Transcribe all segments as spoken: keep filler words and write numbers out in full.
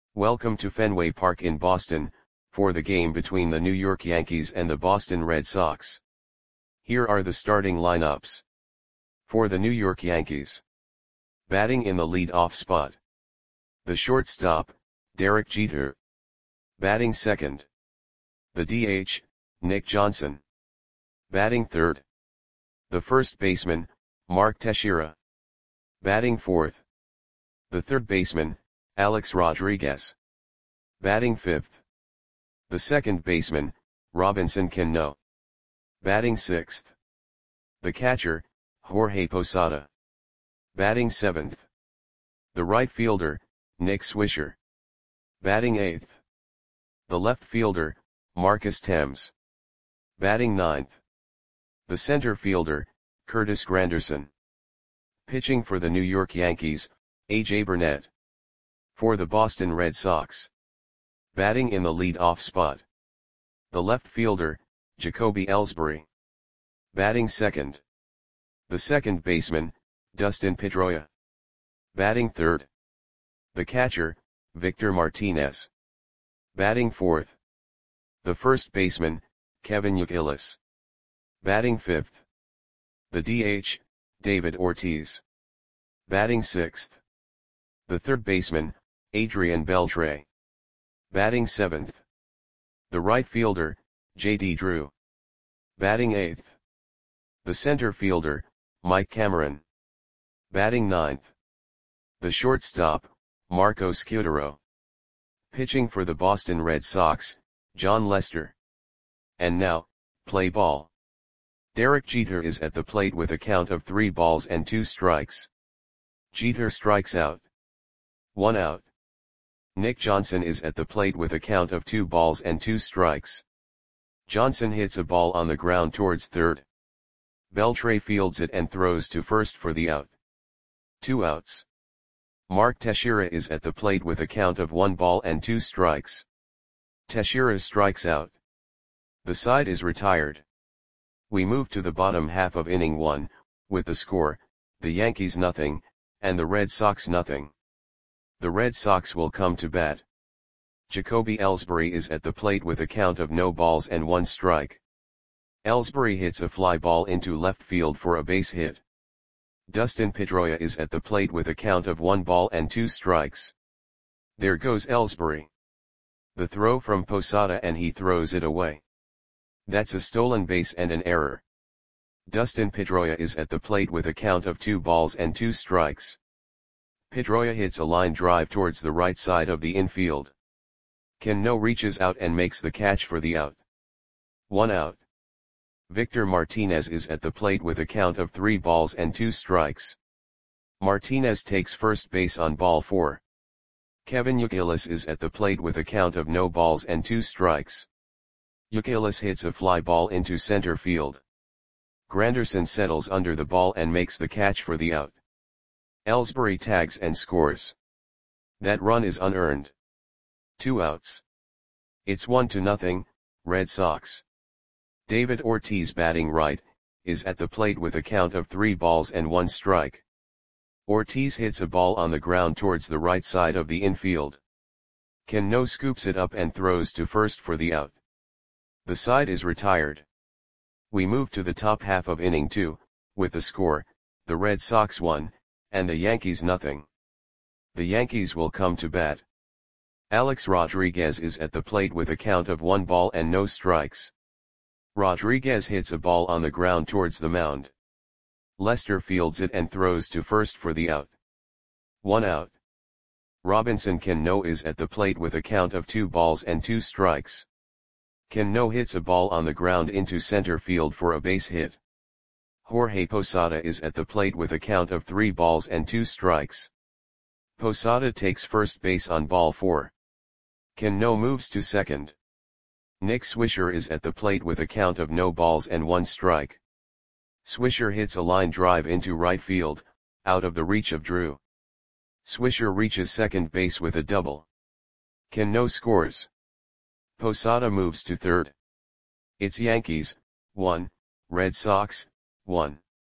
Welcome to Fenway Park in Boston, for the game between the New York Yankees and the Boston Red Sox. Here are the starting lineups. For the New York Yankees. Batting in the lead-off spot. The shortstop, Derek Jeter. Batting second. The D H, Nick Johnson. Batting third. The first baseman, Mark Teixeira. Batting fourth. The third baseman, Alex Rodriguez. Batting fifth. The second baseman, Robinson Cano. Batting sixth. The catcher, Jorge Posada. Batting seventh. The right fielder, Nick Swisher. Batting eighth. The left fielder, Marcus Thames. Batting ninth. The center fielder, Curtis Granderson. Pitching for the New York Yankees, A J Burnett. For the Boston Red Sox. Batting in the lead-off spot. The left fielder, Jacoby Ellsbury. Batting second. The second baseman, Dustin Pedroia. Batting third. The catcher, Victor Martinez. Batting fourth. The first baseman, Kevin Youkilis. Batting fifth. The D H, David Ortiz. Batting sixth. The third baseman, Adrian Beltre. Batting seventh. The right fielder, J D Drew. Batting eighth. The center fielder, Mike Cameron. Batting ninth. The shortstop, Marco Scutaro. Pitching for the Boston Red Sox, Jon Lester. And now, play ball. Derek Jeter is at the plate with a count of three balls and two strikes. Jeter strikes out. One out. Nick Johnson is at the plate with a count of two balls and two strikes. Johnson hits a ball on the ground towards third. Beltre fields it and throws to first for the out. Two outs. Mark Teixeira is at the plate with a count of one ball and two strikes. Teixeira strikes out. The side is retired. We move to the bottom half of inning one, with the score, the Yankees nothing, and the Red Sox nothing. The Red Sox will come to bat. Jacoby Ellsbury is at the plate with a count of no balls and one strike. Ellsbury hits a fly ball into left field for a base hit. Dustin Pedroia is at the plate with a count of one ball and two strikes. There goes Ellsbury. The throw from Posada and he throws it away. That's a stolen base and an error. Dustin Pedroia is at the plate with a count of two balls and two strikes. Pedroia hits a line drive towards the right side of the infield. Cano reaches out and makes the catch for the out. One out. Victor Martinez is at the plate with a count of three balls and two strikes. Martinez takes first base on ball four. Kevin Youkilis is at the plate with a count of no balls and two strikes. Youkilis hits a fly ball into center field. Granderson settles under the ball and makes the catch for the out. Ellsbury tags and scores. That run is unearned. Two outs. It's one to nothing, Red Sox. David Ortiz, batting right, is at the plate with a count of three balls and one strike. Ortiz hits a ball on the ground towards the right side of the infield. Cano scoops it up and throws to first for the out. The side is retired. We move to the top half of inning two, with the score, the Red Sox one, and the Yankees nothing. The Yankees will come to bat. Alex Rodriguez is at the plate with a count of one ball and no strikes. Rodriguez hits a ball on the ground towards the mound. Lester fields it and throws to first for the out. One out. Robinson Cano is at the plate with a count of two balls and two strikes. Cano hits a ball on the ground into center field for a base hit. Jorge Posada is at the plate with a count of three balls and two strikes. Posada takes first base on ball four. Cano moves to second. Nick Swisher is at the plate with a count of no balls and one strike. Swisher hits a line drive into right field, out of the reach of Drew. Swisher reaches second base with a double. Cano scores. Posada moves to third. It's Yankees, one, Red Sox, one.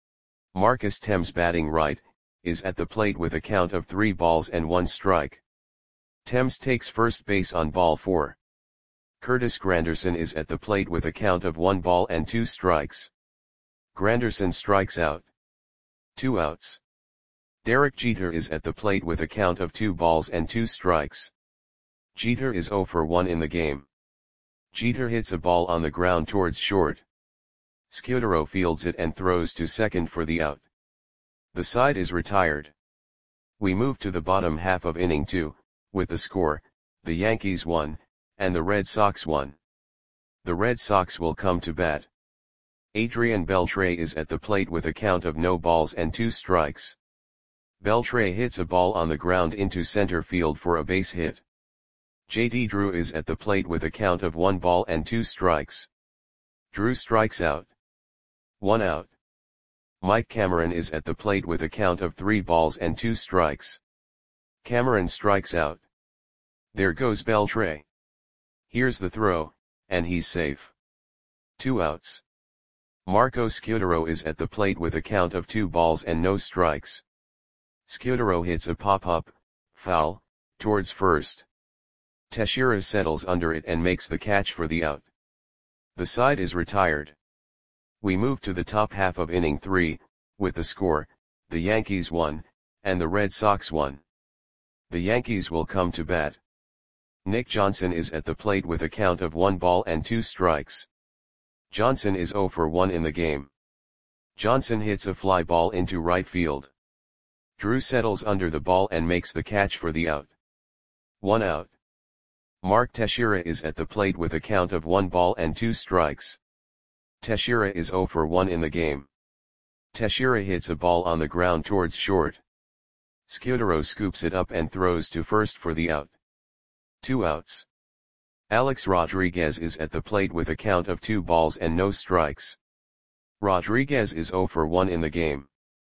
Marcus Thames, batting right, is at the plate with a count of three balls and one strike. Thames takes first base on ball four. Curtis Granderson is at the plate with a count of one ball and two strikes. Granderson strikes out. Two outs. Derek Jeter is at the plate with a count of two balls and two strikes. Jeter is zero for one in the game. Jeter hits a ball on the ground towards short. Scudero fields it and throws to second for the out. The side is retired. We move to the bottom half of inning two, with the score, the Yankees won, and the Red Sox won. The Red Sox will come to bat. Adrian Beltre is at the plate with a count of no balls and two strikes. Beltre hits a ball on the ground into center field for a base hit. J D Drew is at the plate with a count of one ball and two strikes. Drew strikes out. One out. Mike Cameron is at the plate with a count of three balls and two strikes. Cameron strikes out. There goes Beltre. Here's the throw, and he's safe. Two outs. Marco Scudero is at the plate with a count of two balls and no strikes. Scudero hits a pop-up, foul, towards first. Teixeira settles under it and makes the catch for the out. The side is retired. We move to the top half of inning three, with the score, the Yankees won, and the Red Sox won. The Yankees will come to bat. Nick Johnson is at the plate with a count of one ball and two strikes. Johnson is zero for one in the game. Johnson hits a fly ball into right field. Drew settles under the ball and makes the catch for the out. One out. Mark Teixeira is at the plate with a count of one ball and two strikes. Teixeira is zero for one in the game. Teixeira hits a ball on the ground towards short. Scudero scoops it up and throws to first for the out. Two outs. Alex Rodriguez is at the plate with a count of two balls and no strikes. Rodriguez is zero for one in the game.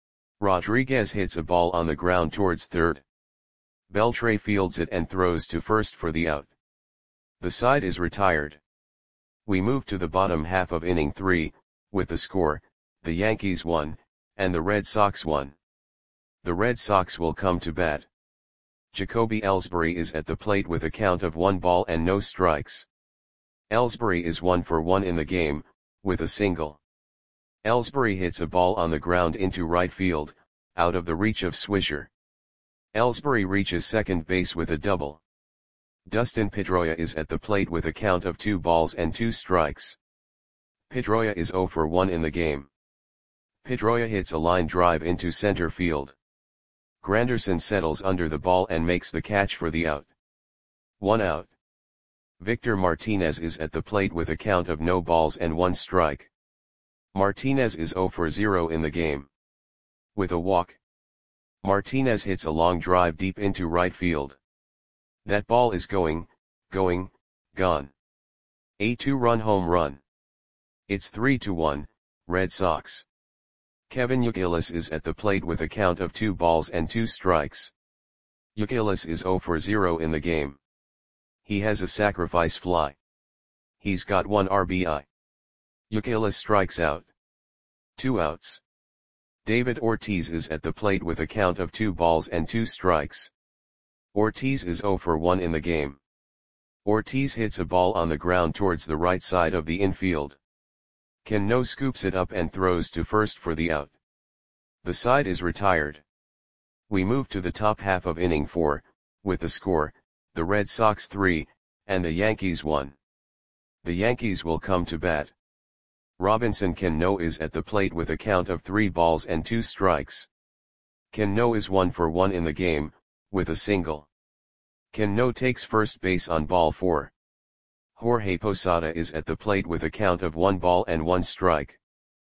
Rodriguez hits a ball on the ground towards third. Beltre fields it and throws to first for the out. The side is retired. We move to the bottom half of inning three, with the score, the Yankees won, and the Red Sox won. The Red Sox will come to bat. Jacoby Ellsbury is at the plate with a count of one ball and no strikes. Ellsbury is one for one in the game, with a single. Ellsbury hits a ball on the ground into right field, out of the reach of Swisher. Ellsbury reaches second base with a double. Dustin Pedroia is at the plate with a count of two balls and two strikes. Pedroia is zero for one in the game. Pedroia hits a line drive into center field. Granderson settles under the ball and makes the catch for the out. One out. Victor Martinez is at the plate with a count of no balls and one strike. Martinez is zero for zero in the game. With a walk. Martinez hits a long drive deep into right field. That ball is going, going, gone. A two-run home run. It's three to one, Red Sox. Kevin Youkilis is at the plate with a count of two balls and two strikes. Youkilis is zero for zero in the game. He has a sacrifice fly. He's got one R B I. Youkilis strikes out. Two outs. David Ortiz is at the plate with a count of two balls and two strikes. Ortiz is zero for one in the game. Ortiz hits a ball on the ground towards the right side of the infield. Cano scoops it up and throws to first for the out. The side is retired. We move to the top half of inning four, with the score, the Red Sox three, and the Yankees one. The Yankees will come to bat. Robinson Cano is at the plate with a count of three balls and two strikes. Cano is one for one in the game, with a single. Cano takes first base on ball four. Jorge Posada is at the plate with a count of one ball and one strike.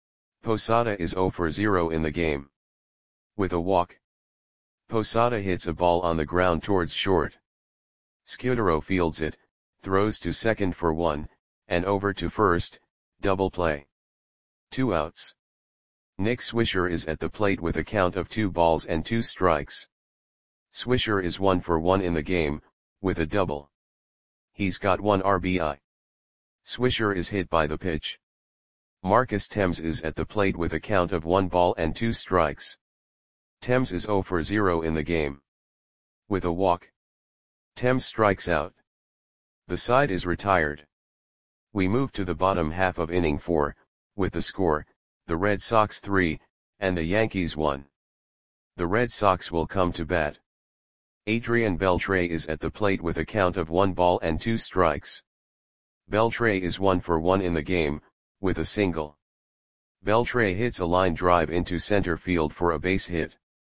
Posada is zero for zero in the game. With a walk. Posada hits a ball on the ground towards short. Scudero fields it, throws to second for one, and over to first, double play. Two outs. Nick Swisher is at the plate with a count of two balls and two strikes. Swisher is one for one in the game, with a double. He's got one R B I. Swisher is hit by the pitch. Marcus Thames is at the plate with a count of one ball and two strikes. Thames is zero for zero in the game. With a walk. Thames strikes out. The side is retired. We move to the bottom half of inning four, with the score, the Red Sox three, and the Yankees one. The Red Sox will come to bat. Adrian Beltre is at the plate with a count of one ball and two strikes. Beltre is one for one in the game, with a single. Beltre hits a line drive into center field for a base hit.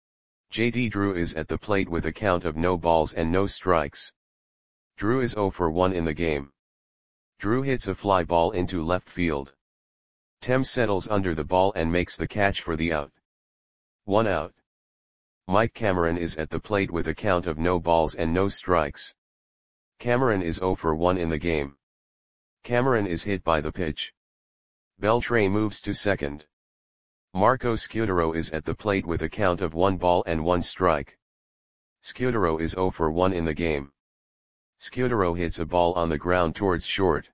J D Drew is at the plate with a count of no balls and no strikes. Drew is zero for one in the game. Drew hits a fly ball into left field. Thames settles under the ball and makes the catch for the out. One out. Mike Cameron is at the plate with a count of no balls and no strikes. Cameron is zero for one in the game. Cameron is hit by the pitch. Beltre moves to second. Marco Scutaro is at the plate with a count of one ball and one strike. Scutaro is zero for one in the game. Scutaro hits a ball on the ground towards short.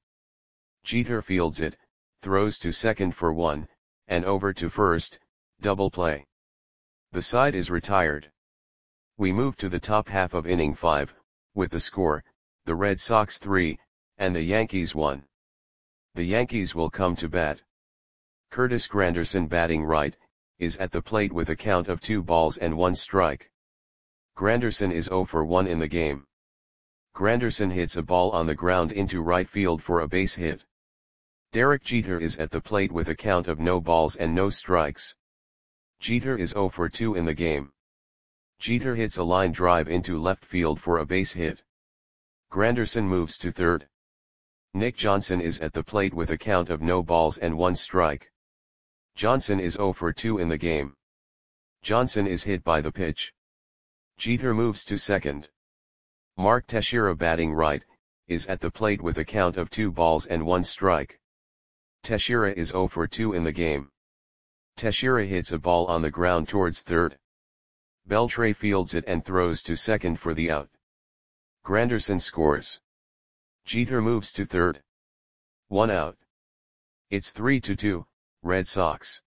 Jeter fields it, throws to second for one, and over to first, double play. The side is retired. We move to the top half of inning five, with the score, the Red Sox three, and the Yankees one. The Yankees will come to bat. Curtis Granderson, batting right, is at the plate with a count of two balls and one strike. Granderson is zero for one in the game. Granderson hits a ball on the ground into right field for a base hit. Derek Jeter is at the plate with a count of no balls and no strikes. Jeter is zero for two in the game. Jeter hits a line drive into left field for a base hit. Granderson moves to third. Nick Johnson is at the plate with a count of no balls and one strike. Johnson is zero for two in the game. Johnson is hit by the pitch. Jeter moves to second. Mark Teixeira, batting right, is at the plate with a count of two balls and one strike. Teixeira is zero for two in the game. Teixeira hits a ball on the ground towards third. Beltre fields it and throws to second for the out. Granderson scores. Jeter moves to third. One out. It's three to two, Red Sox.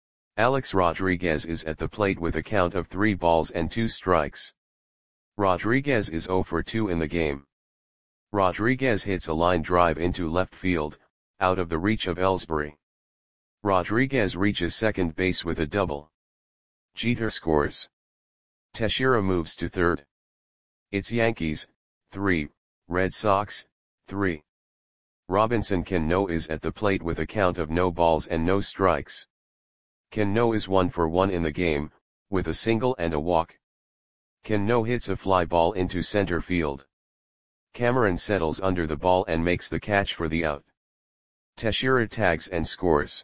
Alex Rodriguez is at the plate with a count of three balls and two strikes. Rodriguez is zero for two in the game. Rodriguez hits a line drive into left field, out of the reach of Ellsbury. Rodriguez reaches second base with a double. Jeter scores. Teixeira moves to third. It's Yankees, three, Red Sox, three. Robinson Cano is at the plate with a count of no balls and no strikes. Cano is one for one in the game, with a single and a walk. Cano hits a fly ball into center field. Cameron settles under the ball and makes the catch for the out. Teixeira tags and scores.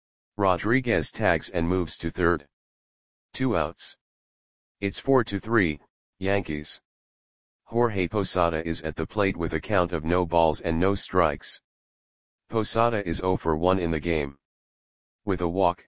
Rodriguez tags and moves to third. Two outs. It's four to three, Yankees. Jorge Posada is at the plate with a count of no balls and no strikes. Posada is zero for one in the game. With a walk.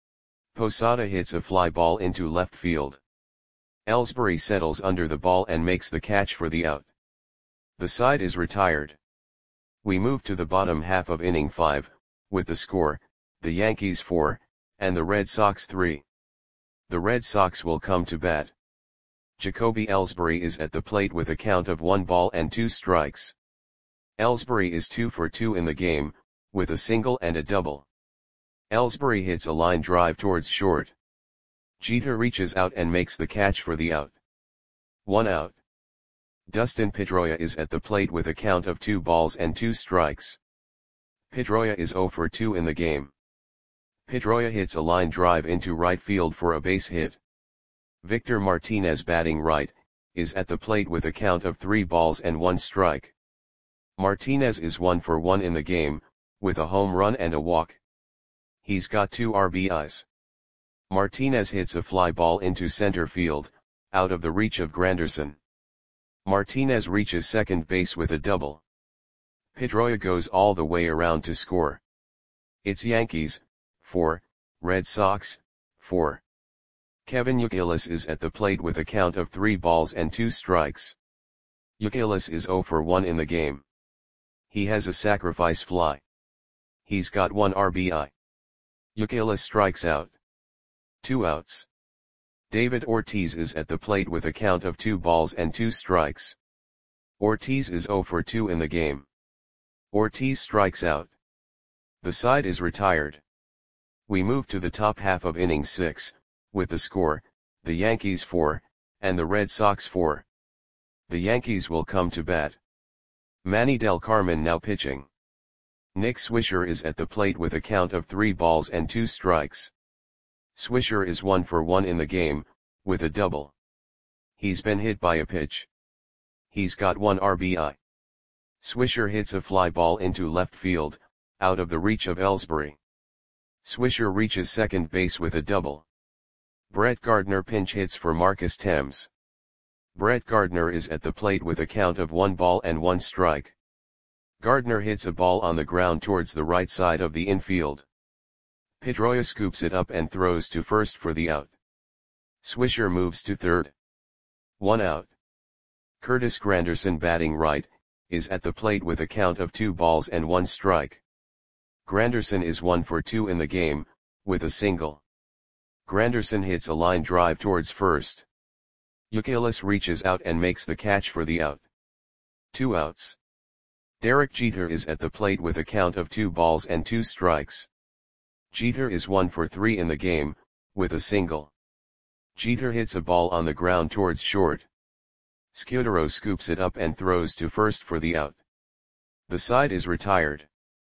Posada hits a fly ball into left field. Ellsbury settles under the ball and makes the catch for the out. The side is retired. We move to the bottom half of inning five, with the score, the Yankees four, and the Red Sox three. The Red Sox will come to bat. Jacoby Ellsbury is at the plate with a count of one ball and two strikes. Ellsbury is two for two in the game, with a single and a double. Ellsbury hits a line drive towards short. Jeter reaches out and makes the catch for the out. One out. Dustin Pedroia is at the plate with a count of two balls and two strikes. Pedroia is zero for two in the game. Pedroia hits a line drive into right field for a base hit. Victor Martinez, batting right, is at the plate with a count of three balls and one strike. Martinez is one for one in the game, with a home run and a walk. He's got two R B Is. Martinez hits a fly ball into center field, out of the reach of Granderson. Martinez reaches second base with a double. Pedroia goes all the way around to score. It's Yankees, four, Red Sox, four. Kevin Youkilis is at the plate with a count of three balls and two strikes. Youkilis is zero for one in the game. He has a sacrifice fly. He's got one R B I. Youkilis strikes out. Two outs. David Ortiz is at the plate with a count of two balls and two strikes. Ortiz is zero for two in the game. Ortiz strikes out. The side is retired. We move to the top half of inning six, with the score, the Yankees four, and the Red Sox four. The Yankees will come to bat. Manny Del Carmen now pitching. Nick Swisher is at the plate with a count of three balls and two strikes. Swisher is one for one in the game, with a double. He's been hit by a pitch. He's got one R B I. Swisher hits a fly ball into left field, out of the reach of Ellsbury. Swisher reaches second base with a double. Brett Gardner pinch hits for Marcus Thames. Brett Gardner is at the plate with a count of one ball and one strike. Gardner hits a ball on the ground towards the right side of the infield. Pedroia scoops it up and throws to first for the out. Swisher moves to third. One out. Curtis Granderson, batting right, is at the plate with a count of two balls and one strike. Granderson is one for two in the game, with a single. Granderson hits a line drive towards first. Youkilis reaches out and makes the catch for the out. Two outs. Derek Jeter is at the plate with a count of two balls and two strikes. Jeter is one for three in the game, with a single. Jeter hits a ball on the ground towards short. Scudero scoops it up and throws to first for the out. The side is retired.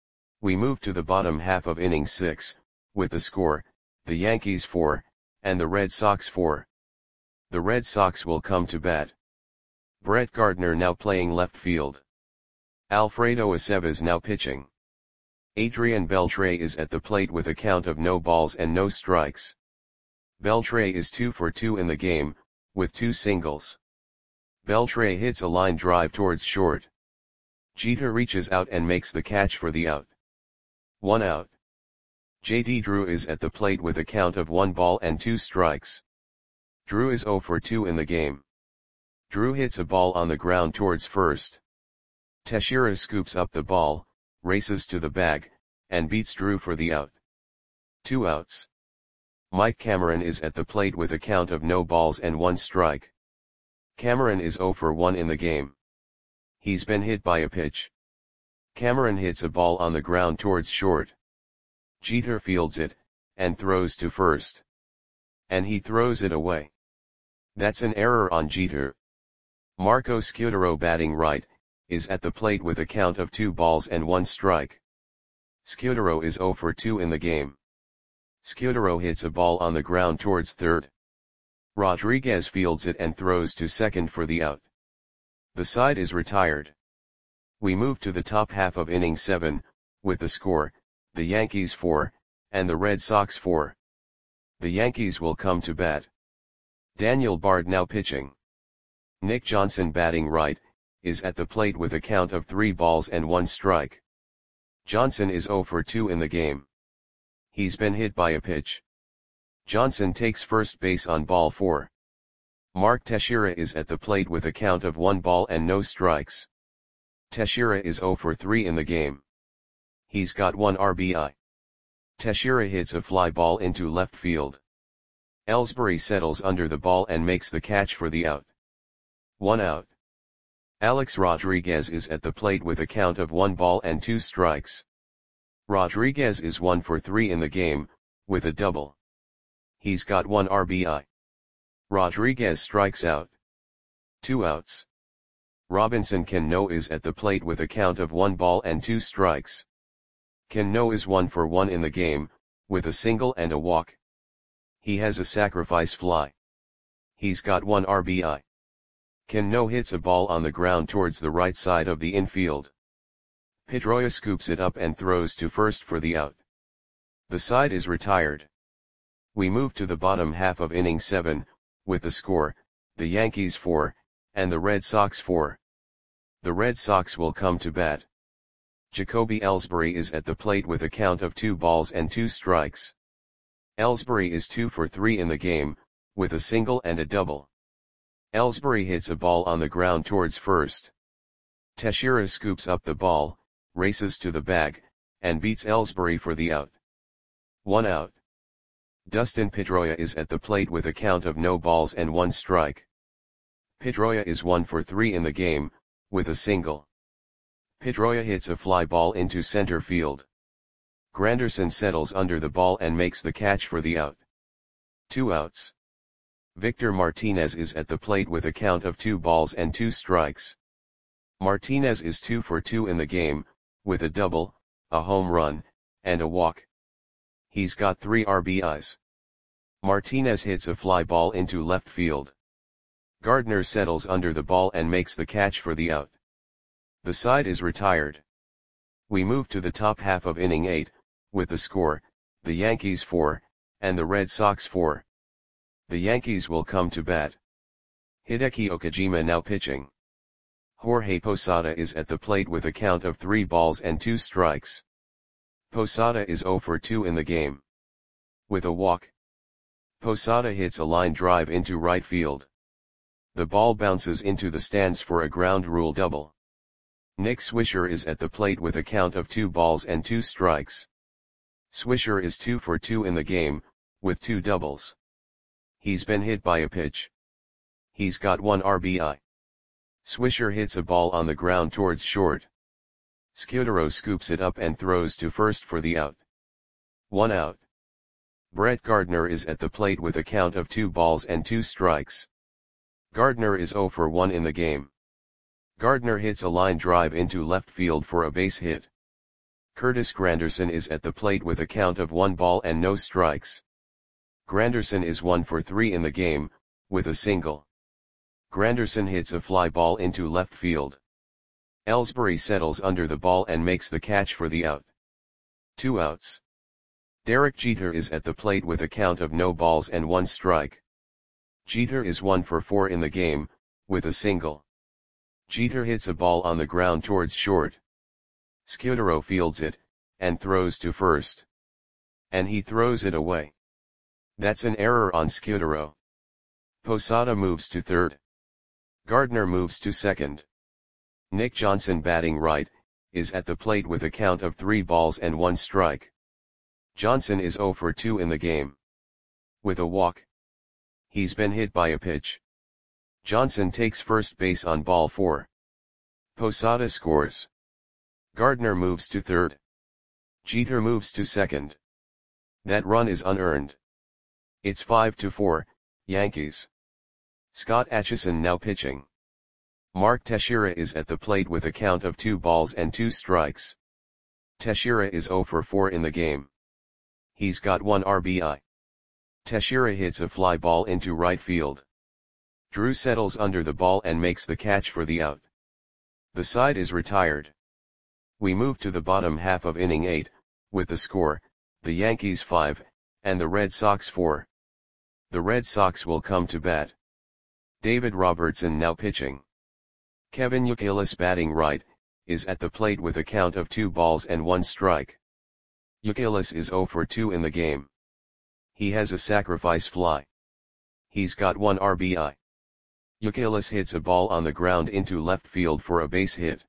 We move to the bottom half of inning six, with the score, the Yankees four, and the Red Sox four. The Red Sox will come to bat. Brett Gardner now playing left field. Alfredo Aceves now pitching. Adrian Beltre is at the plate with a count of no balls and no strikes. Beltre is two for two in the game, with two singles. Beltre hits a line drive towards short. Jeter reaches out and makes the catch for the out. One out. J D Drew is at the plate with a count of one ball and two strikes. Drew is zero for two in the game. Drew hits a ball on the ground towards first. Teixeira scoops up the ball, races to the bag, and beats Drew for the out. Two outs. Mike Cameron is at the plate with a count of no balls and one strike. Cameron is zero for one in the game. He's been hit by a pitch. Cameron hits a ball on the ground towards short. Jeter fields it, and throws to first. And he throws it away. That's an error on Jeter. Marco Scudero, batting right, is at the plate with a count of two balls and one strike. Scudero is zero for two in the game. Scudero hits a ball on the ground towards third. Rodriguez fields it and throws to second for the out. The side is retired. We move to the top half of inning seven, with the score, the Yankees four, and the Red Sox four. The Yankees will come to bat. Daniel Bard now pitching. Nick Johnson, batting right, is at the plate with a count of three balls and one strike. Johnson is zero for two in the game. He's been hit by a pitch. Johnson takes first base on ball four. Mark Teixeira is at the plate with a count of one ball and no strikes. Teixeira is zero for three in the game. He's got one R B I. Teixeira hits a fly ball into left field. Ellsbury settles under the ball and makes the catch for the out. One out. Alex Rodriguez is at the plate with a count of one ball and two strikes. Rodriguez is one for three in the game, with a double. He's got one R B I. Rodriguez strikes out. Two outs. Robinson Cano is at the plate with a count of one ball and two strikes. Cano is one for one in the game, with a single and a walk. He has a sacrifice fly. He's got one R B I. Cano hits a ball on the ground towards the right side of the infield. Pedroia scoops it up and throws to first for the out. The side is retired. We move to the bottom half of inning seven, with the score, the Yankees four, and the Red Sox four. The Red Sox will come to bat. Jacoby Ellsbury is at the plate with a count of two balls and two strikes. Ellsbury is two for three in the game, with a single and a double. Ellsbury hits a ball on the ground towards first. Teixeira scoops up the ball, races to the bag, and beats Ellsbury for the out. One out. Dustin Pedroia is at the plate with a count of no balls and one strike. Pedroia is one for three in the game, with a single. Pedroia hits a fly ball into center field. Granderson settles under the ball and makes the catch for the out. Two outs. Victor Martinez is at the plate with a count of two balls and two strikes. Martinez is two for two in the game, with a double, a home run, and a walk. He's got three R B Is. Martinez hits a fly ball into left field. Gardner settles under the ball and makes the catch for the out. The side is retired. We move to the top half of inning eight, with the score, the Yankees four, and the Red Sox four. The Yankees will come to bat. Hideki Okajima now pitching. Jorge Posada is at the plate with a count of three balls and two strikes. Posada is zero for two in the game. With a walk. Posada hits a line drive into right field. The ball bounces into the stands for a ground rule double. Nick Swisher is at the plate with a count of two balls and two strikes. Swisher is two for two in the game, with two doubles. He's been hit by a pitch. He's got one R B I. Swisher hits a ball on the ground towards short. Scudero scoops it up and throws to first for the out. One out. Brett Gardner is at the plate with a count of two balls and two strikes. Gardner is zero for one in the game. Gardner hits a line drive into left field for a base hit. Curtis Granderson is at the plate with a count of one ball and no strikes. Granderson is one for three in the game, with a single. Granderson hits a fly ball into left field. Ellsbury settles under the ball and makes the catch for the out. Two outs. Derek Jeter is at the plate with a count of no balls and one strike. Jeter is one for four in the game, with a single. Jeter hits a ball on the ground towards short. Scudero fields it, and throws to first. And he throws it away. That's an error on Scudero. Posada moves to third. Gardner moves to second. Nick Johnson, batting right, is at the plate with a count of three balls and one strike. Johnson is zero for two in the game. With a walk. He's been hit by a pitch. Johnson takes first base on ball four. Posada scores. Gardner moves to third. Jeter moves to second. That run is unearned. It's five to four, Yankees. Scott Atchison now pitching. Mark Teixeira is at the plate with a count of two balls and two strikes. Teixeira is zero for four in the game. He's got one R B I. Teixeira hits a fly ball into right field. Drew settles under the ball and makes the catch for the out. The side is retired. We move to the bottom half of inning eight, with the score, the Yankees five, and the Red Sox four. The Red Sox will come to bat. David Robertson now pitching. Kevin Youkilis, batting right, is at the plate with a count of two balls and one strike. Youkilis is zero for two in the game. He has a sacrifice fly. He's got one R B I. Youkilis hits a ball on the ground into left field for a base hit.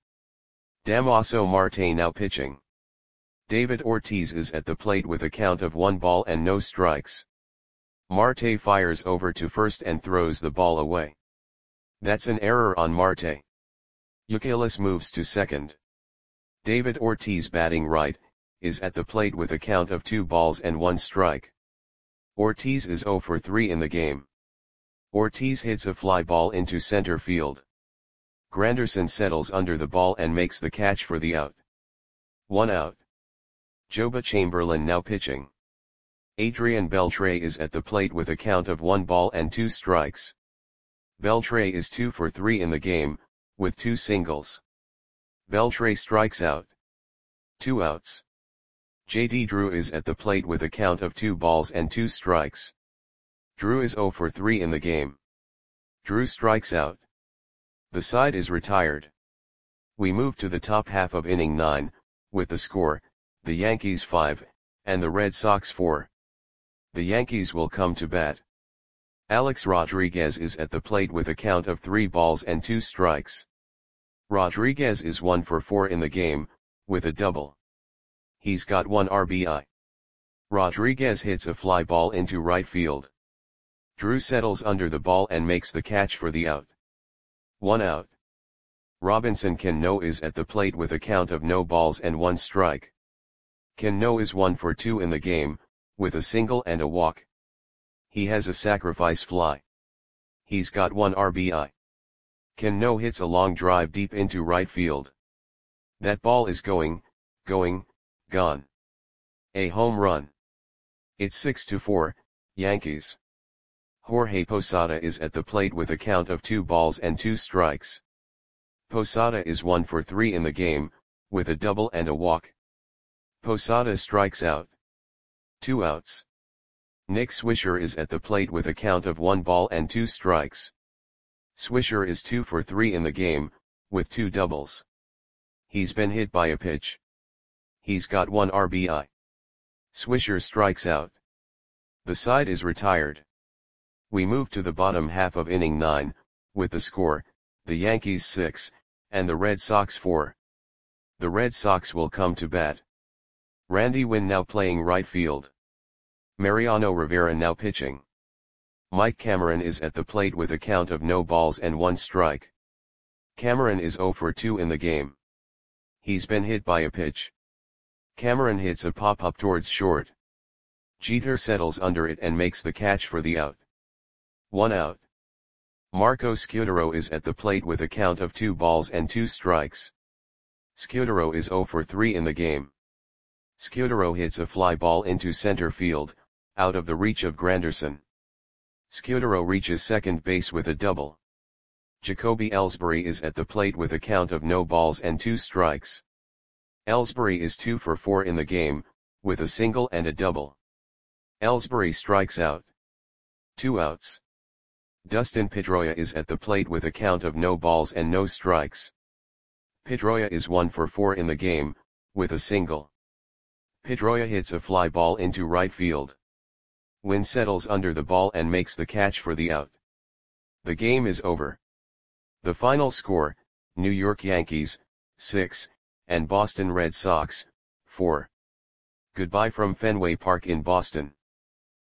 Damaso Marte now pitching. David Ortiz is at the plate with a count of one ball and no strikes. Marte fires over to first and throws the ball away. That's an error on Marte. Youkilis moves to second. David Ortiz, batting right, is at the plate with a count of two balls and one strike. Ortiz is zero for three in the game. Ortiz hits a fly ball into center field. Granderson settles under the ball and makes the catch for the out. One out. Joba Chamberlain now pitching. Adrian Beltre is at the plate with a count of one ball and two strikes. Beltre is two for three in the game, with two singles. Beltre strikes out. Two outs. J D Drew is at the plate with a count of two balls and two strikes. Drew is zero for three in the game. Drew strikes out. The side is retired. We move to the top half of inning nine, with the score, the Yankees five, and the Red Sox four. The Yankees will come to bat. Alex Rodriguez is at the plate with a count of three balls and two strikes. Rodriguez is one for four in the game, with a double. He's got one R B I. Rodriguez hits a fly ball into right field. Drew settles under the ball and makes the catch for the out. One out. Robinson Cano is at the plate with a count of no balls and one strike. Cano is one for two in the game, with a single and a walk. He has a sacrifice fly. He's got one R B I. Cano hits a long drive deep into right field. That ball is going, going, gone. A home run. It's six to four, Yankees. Jorge Posada is at the plate with a count of two balls and two strikes. Posada is one for three in the game, with a double and a walk. Posada strikes out. Two outs. Nick Swisher is at the plate with a count of one ball and two strikes. Swisher is two for three in the game, with two doubles. He's been hit by a pitch. He's got one R B I. Swisher strikes out. The side is retired. We move to the bottom half of inning nine, with the score, the Yankees six, and the Red Sox four. The Red Sox will come to bat. Randy Winn now playing right field. Mariano Rivera now pitching. Mike Cameron is at the plate with a count of no balls and one strike. Cameron is zero for two in the game. He's been hit by a pitch. Cameron hits a pop-up towards short. Jeter settles under it and makes the catch for the out. One out. Marco Scutaro is at the plate with a count of two balls and two strikes. Scutaro is zero for three in the game. Scutaro hits a fly ball into center field, out of the reach of Granderson. Scutaro reaches second base with a double. Jacoby Ellsbury is at the plate with a count of no balls and two strikes. Ellsbury is two for four in the game, with a single and a double. Ellsbury strikes out. Two outs. Dustin Pedroia is at the plate with a count of no balls and no strikes. Pedroia is one for four in the game, with a single. Pedroia hits a fly ball into right field. Winn settles under the ball and makes the catch for the out. The game is over. The final score, New York Yankees, six, and Boston Red Sox, four. Goodbye from Fenway Park in Boston.